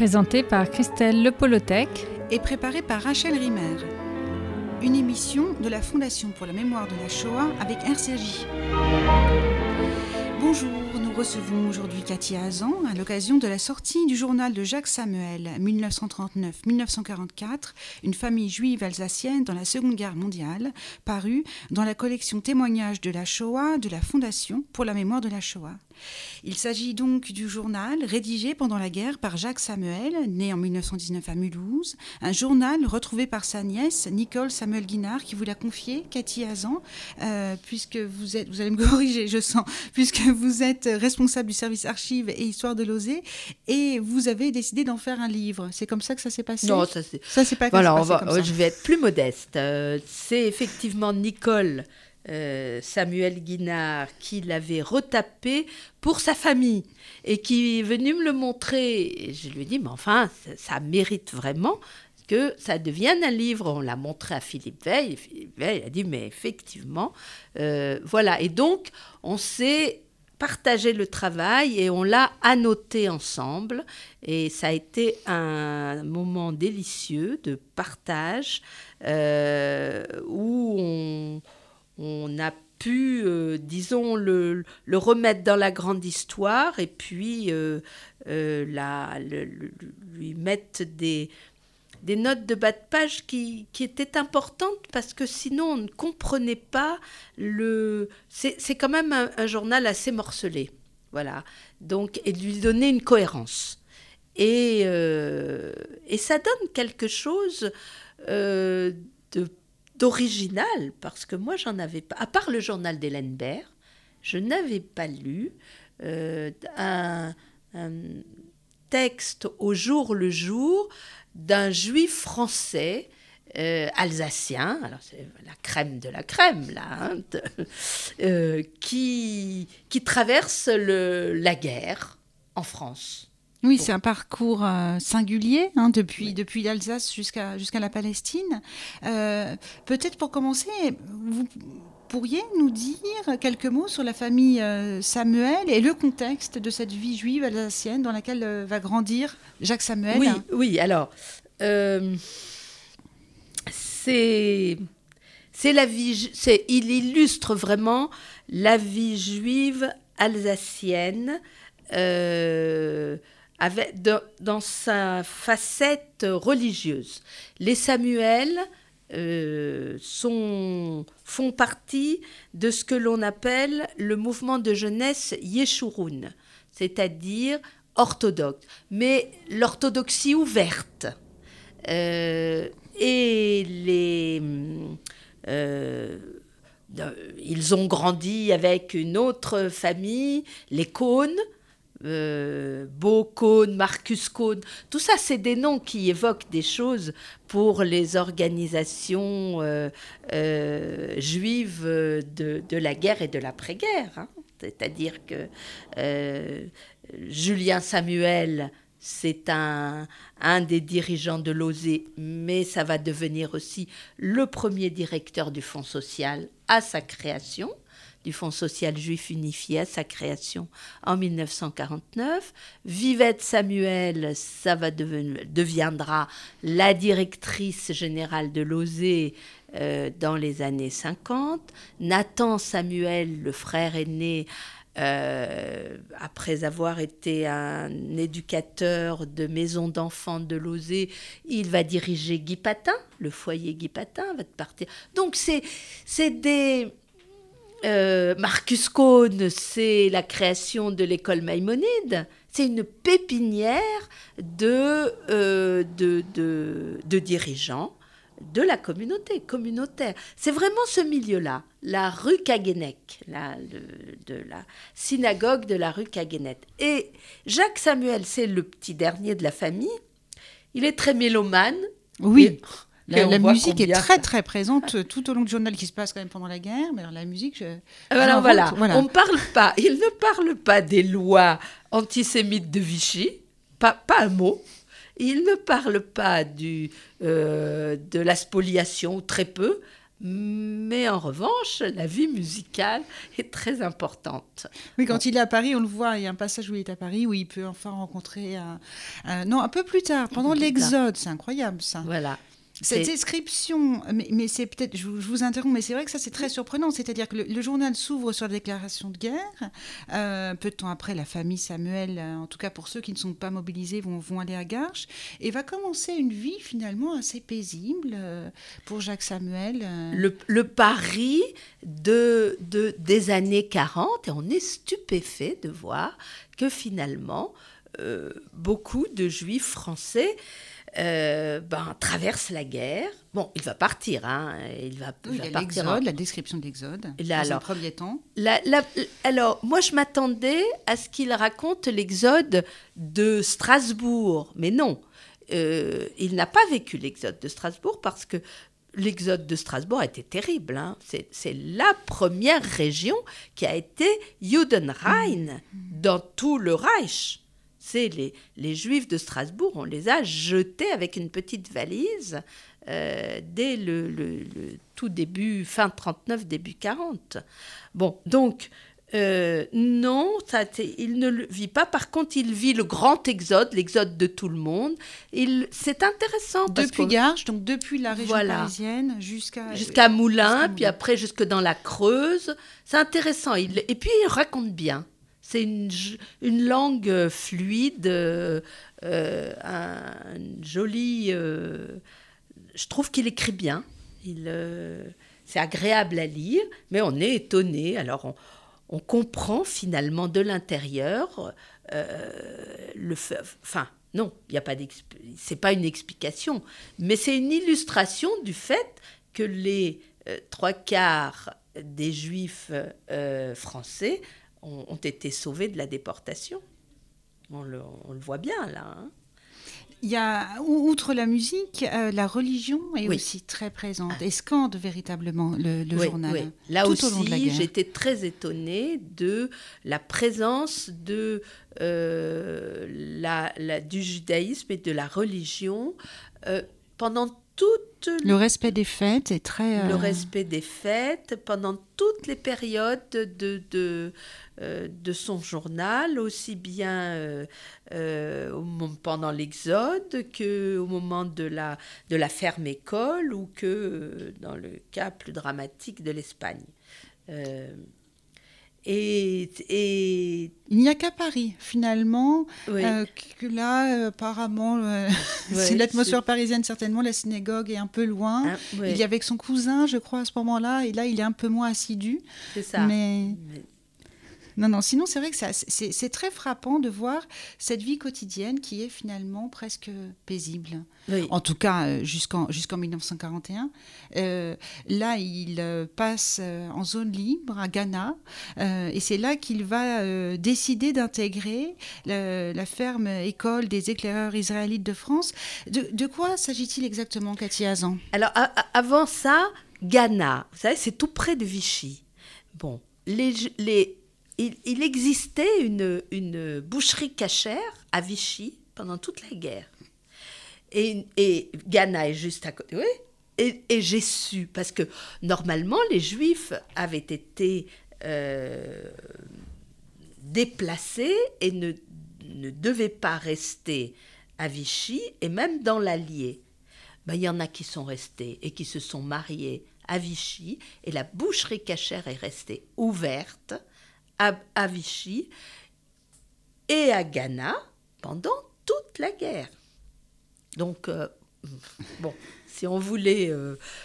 Présenté par Christelle Lepolotec et préparé par Rachel Rimmer. Une émission de la Fondation pour la mémoire de la Shoah avec RCJ. Bonjour, nous recevons aujourd'hui Cathy Hazan à l'occasion de la sortie du journal de Jacques Samuel, 1939-1944, une famille juive alsacienne dans la Seconde Guerre mondiale, paru dans la collection Témoignages de la Shoah de la Fondation pour la mémoire de la Shoah. Il s'agit donc du journal rédigé pendant la guerre par Jacques Samuel, né en 1919 à Mulhouse, un journal retrouvé par sa nièce Nicole Samuel Guinard qui vous l'a confié, Cathy Hazan, puisque vous allez me corriger, je sens, puisque vous êtes responsable du service archives et histoire de Lozé et vous avez décidé d'en faire un livre. C'est comme ça que ça s'est passé ? Non, ça c'est pas voilà, comme ça. Je vais être plus modeste. C'est effectivement Nicole Samuel Guinard qui l'avait retapé pour sa famille et qui est venu me le montrer. Et je lui ai dit, mais enfin, ça mérite vraiment que ça devienne un livre. On l'a montré à Philippe Veil. Et Philippe Veil a dit, mais effectivement, voilà. Et donc, on s'est partagé le travail et on l'a annoté ensemble. Et ça a été un moment délicieux de partage où on a pu, disons, le remettre dans la grande histoire et puis lui mettre des notes de bas de page qui étaient importantes parce que sinon on ne comprenait pas c'est quand même un journal assez morcelé, voilà. Donc, et de lui donner une cohérence. Et ça donne quelque chose d'original, parce que moi, j'en avais pas, à part le journal d'Hélène Baird, je n'avais pas lu un texte au jour le jour d'un juif français alsacien, alors c'est la crème de la crème, là, qui traverse la guerre en France. Oui, c'est un parcours singulier, depuis l'Alsace jusqu'à la Palestine. Peut-être pour commencer, vous pourriez nous dire quelques mots sur la famille Samuel et le contexte de cette vie juive alsacienne dans laquelle va grandir Jacques Samuel. Oui, alors, c'est la vie, il illustre vraiment la vie juive alsacienne dans sa facette religieuse. Les Samuel font partie de ce que l'on appelle le mouvement de jeunesse Yeshurun, c'est-à-dire orthodoxe, mais l'orthodoxie ouverte. Et ils ont grandi avec une autre famille, les Cohn, Beau Cohn, Marcus Cohn, tout ça, c'est des noms qui évoquent des choses pour les organisations juives de la guerre et de l'après-guerre. C'est-à-dire que Julien Samuel, c'est un des dirigeants de Lozé, mais ça va devenir aussi le premier directeur du Fonds social à sa création, du Fonds social juif unifié à sa création en 1949. Vivette Samuel, deviendra la directrice générale de Lozé dans les années 50. Nathan Samuel, le frère aîné, après avoir été un éducateur de maison d'enfants de Lozé, il va diriger Guy Patin, le foyer Guy Patin va partir. Donc c'est des... Marcus Cohn, c'est la création de l'école Maïmonide. C'est une pépinière de dirigeants de la communauté communautaire. C'est vraiment ce milieu-là, la rue Kagenek, de la synagogue de la rue Kagenek. Et Jacques Samuel, c'est le petit dernier de la famille. Il est très mélomane. Oui. La musique est très très présente tout au long du journal qui se passe quand même pendant la guerre, mais alors la musique... Voilà. On parle pas, il ne parle pas des lois antisémites de Vichy, pas un mot. Il ne parle pas de la spoliation, très peu, Mais en revanche, la vie musicale est très importante. Oui, quand il est à Paris, on le voit, il y a un passage où il est à Paris, où il peut enfin rencontrer... non, un peu plus tard, pendant l'Exode, c'est incroyable ça. Voilà. Cette description, mais c'est peut-être, je vous interromps, mais c'est vrai que ça c'est très surprenant, c'est-à-dire que le journal s'ouvre sur la déclaration de guerre, peu de temps après la famille Samuel, en tout cas pour ceux qui ne sont pas mobilisés, vont aller à Garches, et va commencer une vie finalement assez paisible pour Jacques Samuel. Le Paris des années 40, et on est stupéfait de voir que finalement, beaucoup de juifs français traverse la guerre. Bon, il va partir. Il va partir. L'exode, la description de l'exode, dans un premier temps. Alors, moi, je m'attendais à ce qu'il raconte l'exode de Strasbourg. Mais non, il n'a pas vécu l'exode de Strasbourg parce que l'exode de Strasbourg a été terrible. C'est la première région qui a été Judenrein dans tout le Reich. C'est les Juifs de Strasbourg, on les a jetés avec une petite valise dès le tout début, fin 39, début 40. Bon, donc, non, il ne le vit pas. Par contre, il vit le grand exode, l'exode de tout le monde. C'est intéressant. Depuis Garches, donc depuis la région parisienne jusqu'à Moulins, puis après jusque dans la Creuse. C'est intéressant. Et puis, il raconte bien. C'est une langue fluide, un joli... je trouve qu'il écrit bien. C'est agréable à lire, mais on est étonné. Alors, on comprend finalement de l'intérieur non, il y a pas c'est pas une explication, mais c'est une illustration du fait que les 3/4 des Juifs français ont été sauvés de la déportation. On le voit bien, là. Il y a, outre la musique, la religion est aussi très présente et scande véritablement le journal. Oui. Là tout aussi, j'étais très étonnée de la présence du judaïsme et de la religion pendant le respect des fêtes est très... Le respect des fêtes pendant toutes les périodes de son journal, aussi bien pendant l'Exode qu'au moment de la ferme-école ou que dans le cas plus dramatique de l'Espagne. Et il n'y a qu'à Paris, finalement, que là, apparemment, c'est l'atmosphère parisienne, certainement, la synagogue est un peu loin. Il y avait avec son cousin, je crois, à ce moment-là, et là, il est un peu moins assidu. C'est ça. Mais... Non, sinon, c'est vrai que c'est très frappant de voir cette vie quotidienne qui est finalement presque paisible. Oui. En tout cas, jusqu'en 1941. Là, il passe en zone libre à Ghana, et c'est là qu'il va décider d'intégrer la ferme école des éclaireurs israélites de France. De quoi s'agit-il exactement, Cathy Hazan ? Alors, avant ça, Ghana, vous savez, c'est tout près de Vichy. Bon, il existait une boucherie cachère à Vichy pendant toute la guerre. Et Ghana est juste à côté. Oui. Et j'ai su, parce que normalement, les Juifs avaient été déplacés et ne devaient pas rester à Vichy, et même dans l'Allier. Il y en a qui sont restés et qui se sont mariés à Vichy, et la boucherie cachère est restée ouverte à Vichy et à Ghana pendant toute la guerre. Donc, si on voulait...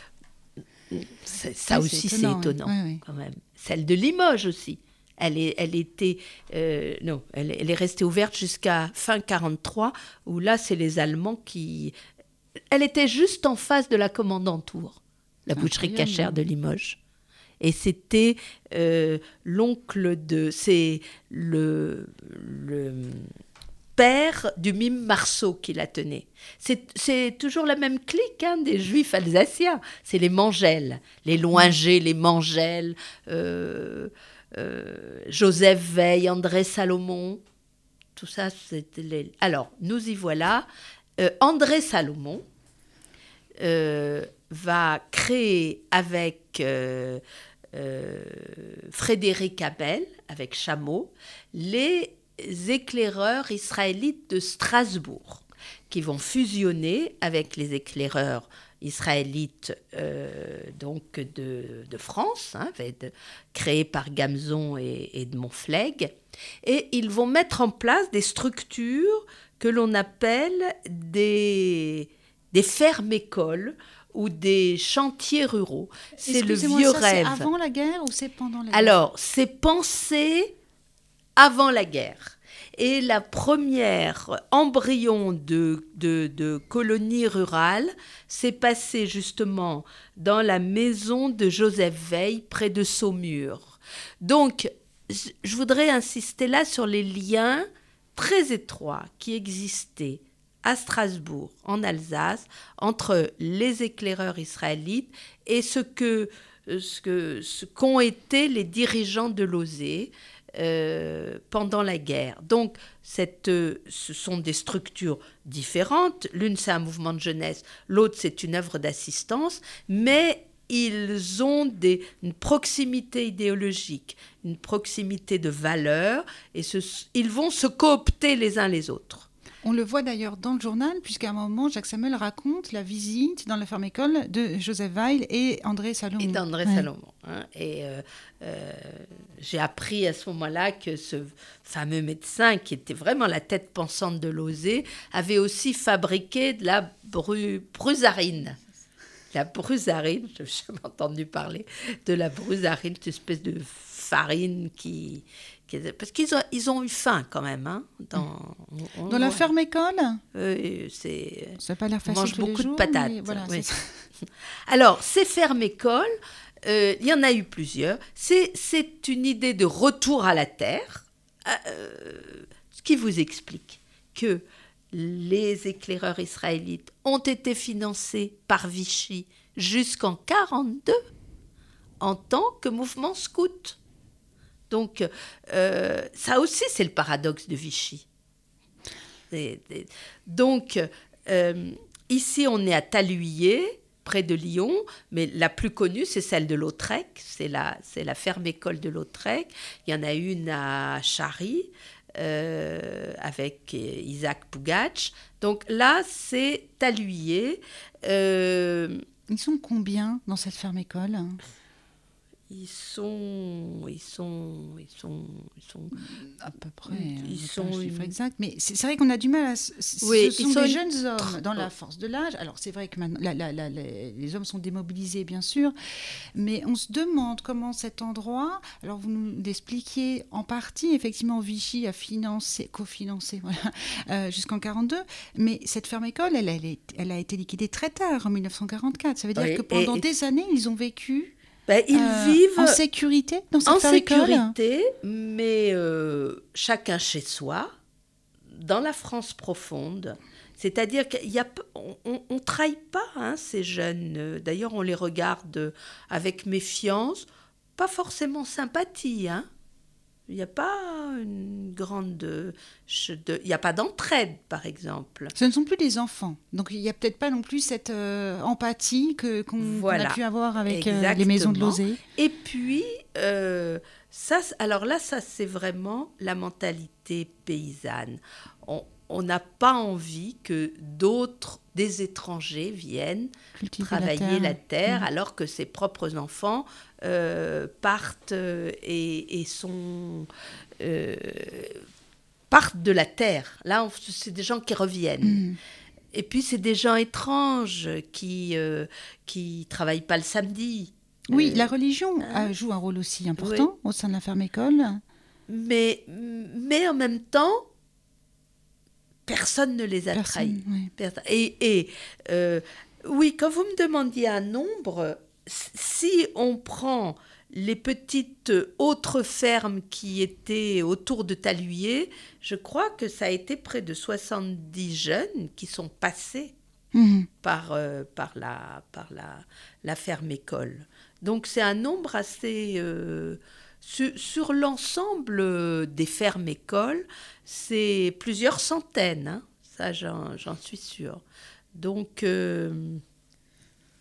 ça aussi, c'est étonnant, quand même. Celle de Limoges aussi. Elle est restée ouverte jusqu'à fin 1943, où là, c'est les Allemands qui... Elle était juste en face de la Commandantour, la boucherie cachère de Limoges. Et c'était c'est le père du mime Marceau qui la tenait. C'est toujours la même clique des Juifs alsaciens. C'est les Mangel, les Loinger, les Mangel, Joseph Veil, André Salomon. Tout ça, c'était Alors, nous y voilà. André Salomon va créer avec Frédéric Abel, avec Chameau, les éclaireurs israélites de Strasbourg, qui vont fusionner avec les éclaireurs israélites donc de France, créés par Gamzon et Edmond Flegg, et ils vont mettre en place des structures que l'on appelle des fermes-écoles ou des chantiers ruraux. C'est le vieux rêve. C'est avant la guerre ou c'est pendant la guerre? Alors, c'est pensé avant la guerre. Et la première embryon de colonie rurale s'est passée justement dans la maison de Joseph Veil, près de Saumur. Donc, je voudrais insister là sur les liens très étroits qui existaient à Strasbourg, en Alsace, entre les éclaireurs israélites et ce qu'ont été les dirigeants de l'OSE pendant la guerre. Donc, ce sont des structures différentes. L'une, c'est un mouvement de jeunesse, l'autre, c'est une œuvre d'assistance, mais ils ont une proximité idéologique, une proximité de valeurs, et ils vont se coopter les uns les autres. On le voit d'ailleurs dans le journal, puisqu'à un moment, Jacques Samuel raconte la visite dans la ferme-école de Joseph Weil et André Salomon. Et d'André Salomon. Et j'ai appris à ce moment-là que ce fameux médecin, qui était vraiment la tête pensante de l'OSE, avait aussi fabriqué de la brusarine. La brusarine, je n'ai jamais entendu parler de la brusarine, cette espèce de farine parce qu'ils ont eu faim quand même. Dans la ferme-école ça n'a pas l'air facile. On mange beaucoup de patates. Voilà, oui. Alors, ces fermes-écoles, il y en a eu plusieurs. C'est une idée de retour à la terre, ce qui vous explique que les éclaireurs israélites ont été financés par Vichy jusqu'en 1942 en tant que mouvement scout. Donc, ça aussi, c'est le paradoxe de Vichy. Donc, ici, on est à Taluyer, près de Lyon, mais la plus connue, c'est celle de Lautrec. C'est la ferme-école de Lautrec. Il y en a une à Chary, avec Isaac Pougatch. Donc là, c'est Taluyer. Ils sont combien dans cette ferme-école ? Ils sont à peu près. Ils sont un chiffre exact, mais c'est vrai qu'on a du mal à. Oui, ce sont des jeunes hommes dans la force de l'âge. Alors c'est vrai que maintenant, les hommes sont démobilisés, bien sûr, mais on se demande comment cet endroit. Alors vous nous l'expliquiez en partie. Effectivement, Vichy a cofinancé, voilà, jusqu'en 1942. Mais cette ferme-école, elle a été liquidée très tard, en 1944. Ça veut dire que pendant des années, ils ont vécu. Ils vivent en sécurité dans cette ferme-école. En sécurité, mais chacun chez soi, dans la France profonde. C'est-à-dire qu'on ne trahit pas ces jeunes. D'ailleurs, on les regarde avec méfiance, pas forcément sympathie. Il n'y a pas une grande... Il n'y a pas d'entraide, par exemple. Ce ne sont plus des enfants. Donc, il n'y a peut-être pas non plus cette empathie qu'on a pu avoir avec les maisons de l'OSE. Et puis, ça, c'est vraiment la mentalité paysanne. On n'a pas envie que des étrangers viennent travailler la terre alors que ses propres enfants partent partent de la terre. Là, c'est des gens qui reviennent. Et puis, c'est des gens étranges qui travaillent pas le samedi. Oui, la religion joue un rôle aussi important au sein de la ferme-école. Mais en même temps, personne ne les a trahis. Oui. Oui, quand vous me demandiez un nombre, si on prend les petites autres fermes qui étaient autour de Taluyer, je crois que ça a été près de 70 jeunes qui sont passés par la ferme-école. Donc c'est un nombre assez... Sur l'ensemble des fermes-écoles, c'est plusieurs centaines, ça j'en suis sûre. Donc,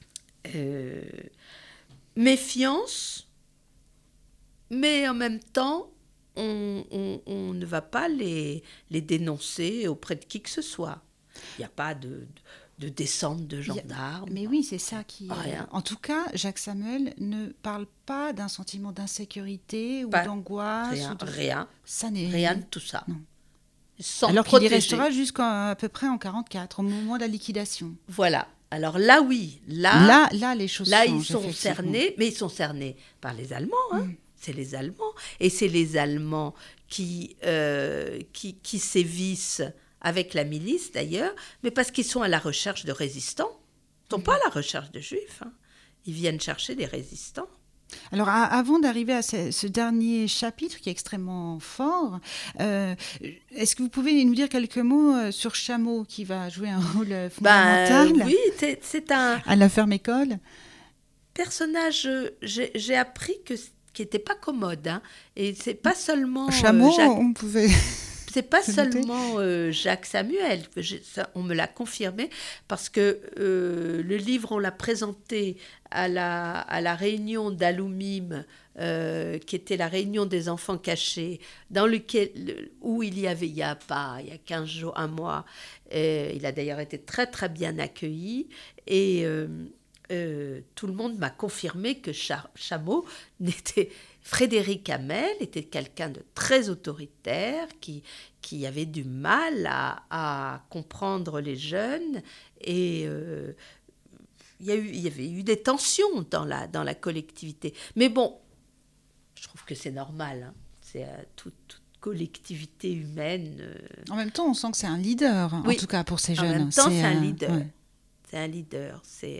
méfiance, mais en même temps, on ne va pas les dénoncer auprès de qui que ce soit. Il n'y a pas de descente de gendarmes. Mais oui, c'est ça qui... Rien. En tout cas, Jacques Samuel ne parle pas d'un sentiment d'insécurité ou Pas- d'angoisse. Rien. Ça n'est Rien de tout ça. Non. Sans Alors qu'il y protéger. restera jusqu'à à peu près en 1944, au moment de la liquidation. Voilà. Alors là, oui. Là, les choses là changent, ils sont effectivement. cernés, mais ils sont cernés par les Allemands. Hein. C'est les Allemands. Et c'est les Allemands qui sévissent avec la milice, d'ailleurs, mais parce qu'ils sont à la recherche de résistants. Ils ne sont pas à la recherche de juifs. Hein. Ils viennent chercher des résistants. Alors, avant d'arriver à ce dernier chapitre qui est extrêmement fort, est-ce que vous pouvez nous dire quelques mots sur Chameau, qui va jouer un rôle fondamental oui, c'est un à la ferme école? personnage, j'ai appris qu'il n'était pas commode. Hein. Et c'est pas seulement Chameau, Jacques... on pouvait... C'est pas C'est seulement Jacques Samuel, on me l'a confirmé, parce que le livre, on l'a présenté à la réunion d'Aloumim, qui était la réunion des enfants cachés, où il y a 15 jours, un mois. Il a d'ailleurs été très très bien accueilli, et tout le monde m'a confirmé que Chameau Frédéric Hamel était quelqu'un de très autoritaire, qui avait du mal à comprendre les jeunes, et il y avait eu des tensions dans la collectivité. Mais bon, je trouve que c'est normal, hein. C'est toute collectivité humaine. En même temps, on sent que c'est un leader, en tout cas pour ces jeunes. En même temps, c'est un leader. Ouais. C'est un leader.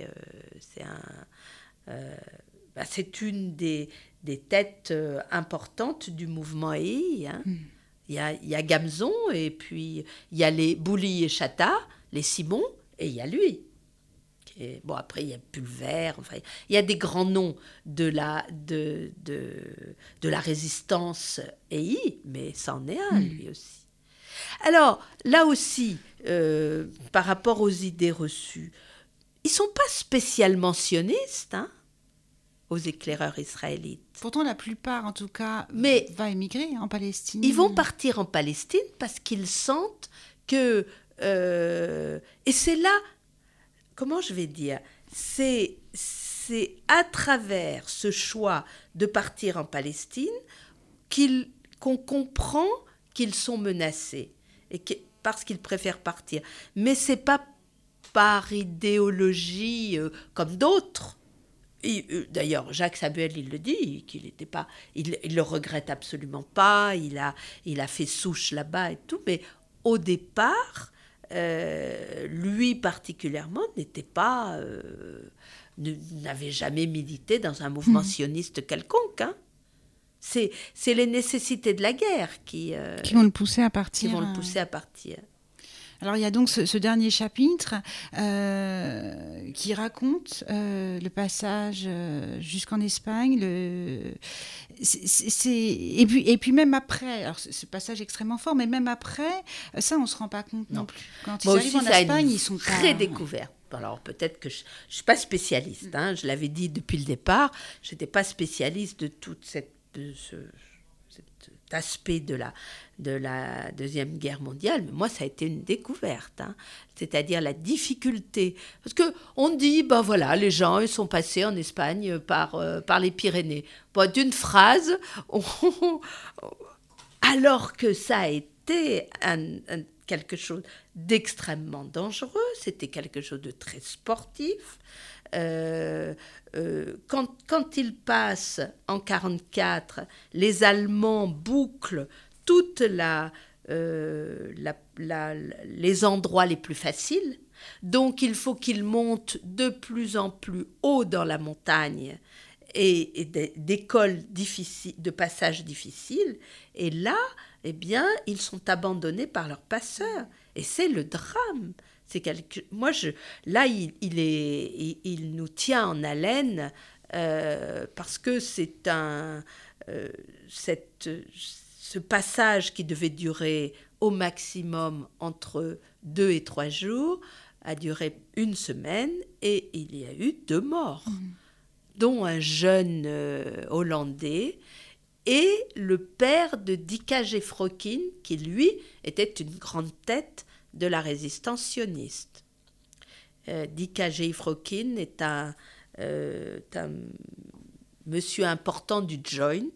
C'est une des têtes importantes du mouvement EI. Hein. Il y a Gamzon, et puis il y a les Bouli et Chata, les Simon, et il y a lui. Bon, après, il y a Pulver, enfin, il y a des grands noms de la résistance EI, mais c'en est un, lui aussi. Alors, là aussi, par rapport aux idées reçues, ils ne sont pas spécialement sionistes, hein, aux éclaireurs israélites. Pourtant, la plupart, en tout cas, va émigrer en Palestine. Ils vont partir en Palestine parce qu'ils sentent que... et c'est là, comment je vais dire, c'est à travers ce choix de partir en Palestine qu'on comprend qu'ils sont menacés, parce qu'ils préfèrent partir. Mais ce n'est pas par idéologie comme d'autres. D'ailleurs, Jacques Samuel, il le dit, qu'il n'était pas, il le regrette absolument pas. Il a fait souche là-bas et tout, mais au départ, lui particulièrement n'avait jamais milité dans un mouvement sioniste quelconque. Hein. C'est les nécessités de la guerre qui vont le pousser à partir. Alors il y a donc ce dernier chapitre qui raconte le passage jusqu'en Espagne. Et puis même après, alors ce passage extrêmement fort, mais même après, ça on ne se rend pas compte non plus. Quand ils arrivent en Espagne, ils sont très découverts. Alors peut-être que je ne suis pas spécialiste, hein, je l'avais dit depuis le départ, je n'étais pas spécialiste de tout cet aspect de la Deuxième Guerre mondiale, mais moi, ça a été une découverte, hein. C'est-à-dire la difficulté. Parce qu'on dit, ben voilà, les gens, ils sont passés en Espagne par les Pyrénées. Bon, d'une phrase, alors que ça a été quelque chose d'extrêmement dangereux, c'était quelque chose de très sportif. Quand ils passent en 1944, les Allemands bouclent toutes les endroits les plus faciles. Donc, il faut qu'ils montent de plus en plus haut dans la montagne et des cols difficiles, de passages difficiles. Et là, eh bien, ils sont abandonnés par leurs passeurs. Et c'est le drame. Là, il nous tient en haleine parce que c'est ce passage qui devait durer au maximum entre 2 et 3 jours a duré 1 semaine et il y a eu 2 morts, dont un jeune Hollandais et le père de Dika Gefrokin, qui lui était une grande tête de la résistance sioniste. Dika Gefrokin est un monsieur important du Joint,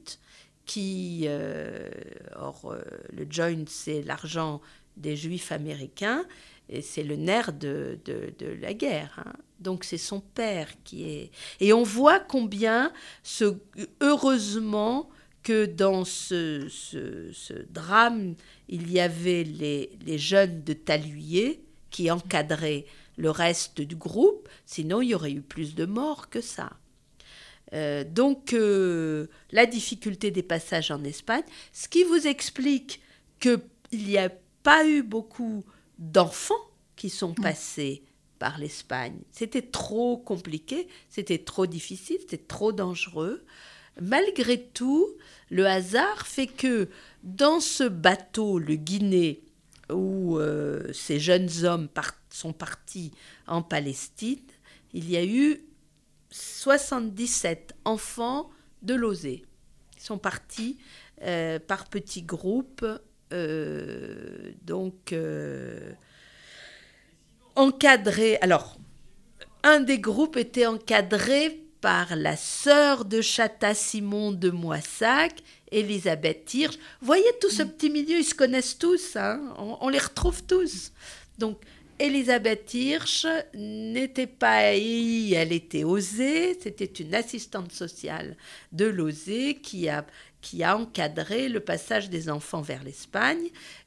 le Joint, c'est l'argent des Juifs américains, et c'est le nerf de la guerre. Hein. Donc c'est son père qui est... Et on voit combien, heureusement, que dans ce drame, il y avait les jeunes de Taluyer qui encadraient le reste du groupe, sinon il y aurait eu plus de morts que ça. Donc, la difficulté des passages en Espagne, ce qui vous explique qu'il n'y a pas eu beaucoup d'enfants qui sont passés par l'Espagne. C'était trop compliqué, c'était trop difficile, c'était trop dangereux. Malgré tout, le hasard fait que dans ce bateau, le Guinée, où ces jeunes hommes sont partis en Palestine, il y a eu 77 enfants de Lozé. Ils sont partis par petits groupes, encadrés. Alors, un des groupes était encadré par la sœur de Chata-Simon de Moissac, Elisabeth Hirsch. Vous voyez tout ce petit milieu, ils se connaissent tous, hein, on les retrouve tous. Donc, Elisabeth Hirsch n'était pas haïe, elle était osée. C'était une assistante sociale de Lozé qui a encadré le passage des enfants vers l'Espagne.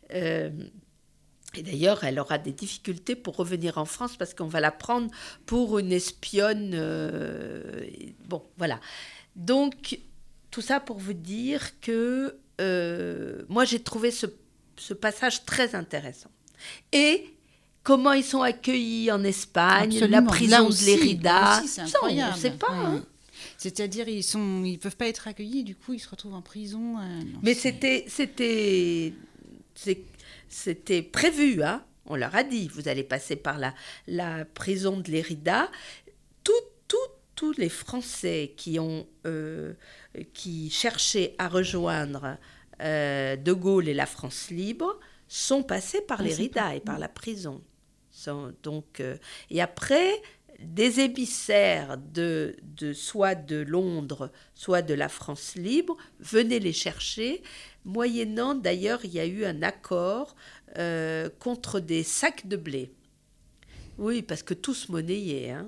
Et d'ailleurs, elle aura des difficultés pour revenir en France parce qu'on va la prendre pour une espionne. Bon, voilà. Donc, tout ça pour vous dire que moi, j'ai trouvé ce passage très intéressant. Et comment ils sont accueillis en Espagne, absolument. La prison de Lérida, c'est incroyable. On ne sait pas. Hein. C'est-à-dire, ils peuvent pas être accueillis, du coup, ils se retrouvent en prison. Mais c'était prévu, hein. On leur a dit, vous allez passer par la prison de Lérida. Tous les Français qui cherchaient à rejoindre De Gaulle et la France libre sont passés par Lérida et par la prison. Et après, des émissaires soit de Londres, soit de la France libre venaient les chercher. Moyennant, d'ailleurs, il y a eu un accord contre des sacs de blé. Oui, parce que tout se monnayait. Hein,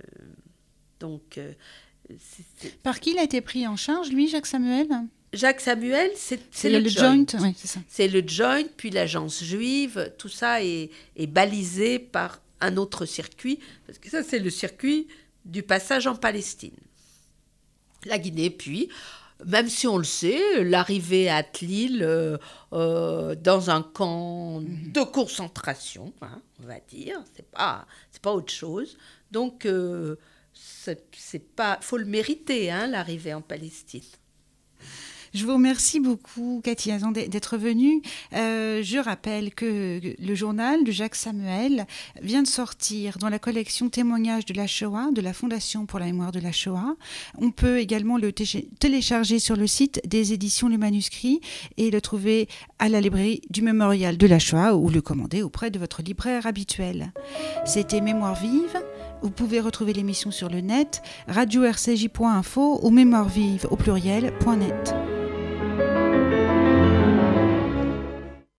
Par qui il a été pris en charge, lui, Jacques Samuel ? Jacques Samuel, c'est le Joint. Oui, c'est ça. C'est le Joint, puis l'agence juive. Tout ça est balisé par un autre circuit, parce que ça, c'est le circuit du passage en Palestine. La Guinée, puis, même si on le sait, l'arrivée à Tlil dans un camp de concentration, hein, on va dire, c'est pas autre chose. Donc, faut le mériter, hein, l'arrivée en Palestine. Je vous remercie beaucoup, Cathy Hazan, d'être venue. Je rappelle que le journal de Jacques Samuel vient de sortir dans la collection Témoignages de la Shoah de la Fondation pour la mémoire de la Shoah. On peut également le télécharger sur le site des éditions Le Manuscrit et le trouver à la librairie du Mémorial de la Shoah ou le commander auprès de votre libraire habituel. C'était Mémoire vive. Vous pouvez retrouver l'émission sur le net, radio-rcj.info ou mémoirevive au pluriel.net.